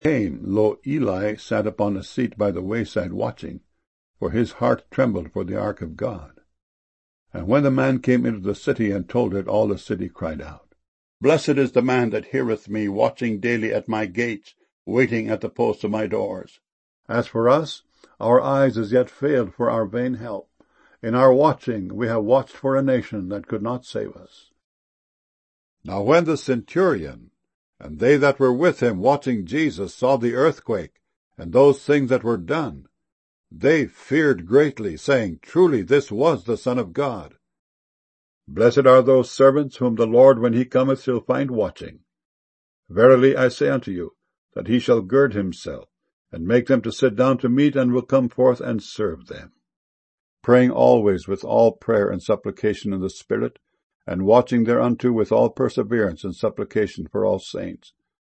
came, lo, Eli sat upon a seat by the wayside watching, for his heart trembled for the ark of God. And when the man came into the city and told it, all the city cried out, Blessed is the man that heareth me, watching daily at my gates, waiting at the posts of my doors. As for us, our eyes as yet failed for our vain help. In our watching we have watched for a nation that could not save us. Now when the centurion and they that were with him watching Jesus saw the earthquake and those things that were done, they feared greatly, saying, Truly this was the Son of God. Blessed are those servants whom the Lord, when he cometh, shall find watching. Verily I say unto you, that he shall gird himself, and make them to sit down to meat, and will come forth and serve them. Praying always with all prayer and supplication in the Spirit, and watching thereunto with all perseverance and supplication for all saints,